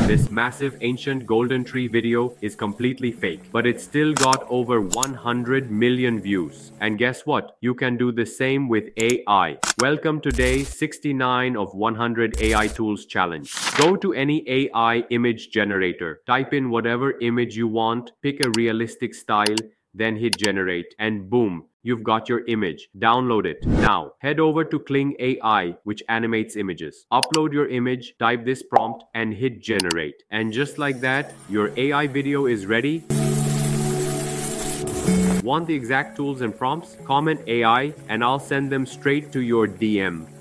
This massive ancient golden tree video is completely fake, but it still got over 100 million views. And guess what? You can do the same with AI. Welcome to day 69 of 100 AI Tools Challenge. Go to any AI image generator, type in whatever image you want, pick a realistic style, then hit generate, and boom, you've got your image. Download it. Now, head over to Kling AI, which animates images. Upload your image, type this prompt, and hit generate. And just like that, your AI video is ready. Want the exact tools and prompts? Comment AI and I'll send them straight to your DM.